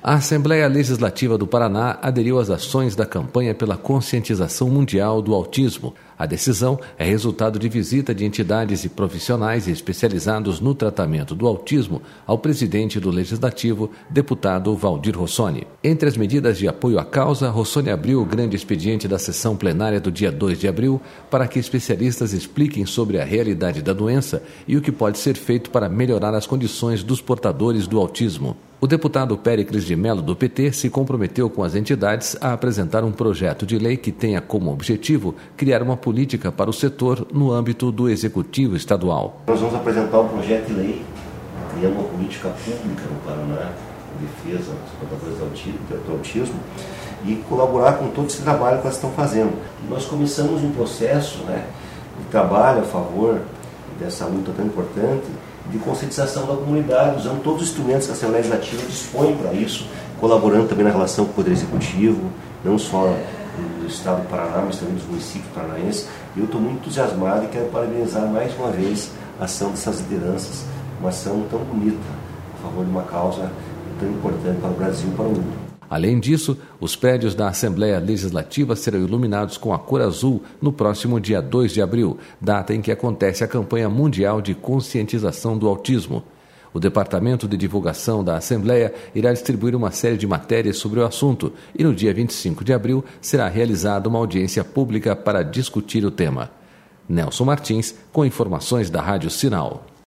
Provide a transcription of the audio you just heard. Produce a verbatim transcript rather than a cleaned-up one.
A Assembleia Legislativa do Paraná aderiu às ações da campanha pela conscientização mundial do autismo. A decisão é resultado de visita de entidades e profissionais especializados no tratamento do autismo ao presidente do Legislativo, deputado Valdir Rossoni. Entre as medidas de apoio à causa, Rossoni abriu o grande expediente da sessão plenária do dia dois de abril para que especialistas expliquem sobre a realidade da doença e o que pode ser feito para melhorar as condições dos portadores do autismo. O deputado Péricles de Mello, do P T, se comprometeu com as entidades a apresentar um projeto de lei que tenha como objetivo criar uma política para o setor no âmbito do Executivo Estadual. Nós vamos apresentar um projeto de lei criando uma política pública no Paraná de defesa dos portadores do autismo e colaborar com todo esse trabalho que elas estão fazendo. E nós começamos um processo, né, de trabalho a favor dessa luta tão importante, de conscientização da comunidade, usando todos os instrumentos que a Assembleia Legislativa dispõe para isso, colaborando também na relação com o Poder Executivo, não só do Estado do Paraná, mas também dos municípios paranaenses. E eu estou muito entusiasmado e quero parabenizar mais uma vez a ação dessas lideranças, uma ação tão bonita a favor de uma causa tão importante para o Brasil e para o mundo. Além disso, os prédios da Assembleia Legislativa serão iluminados com a cor azul no próximo dia dois de abril, data em que acontece a campanha mundial de conscientização do autismo. O Departamento de Divulgação da Assembleia irá distribuir uma série de matérias sobre o assunto e no dia vinte e cinco de abril será realizada uma audiência pública para discutir o tema. Nelson Martins, com informações da Rádio Sinal.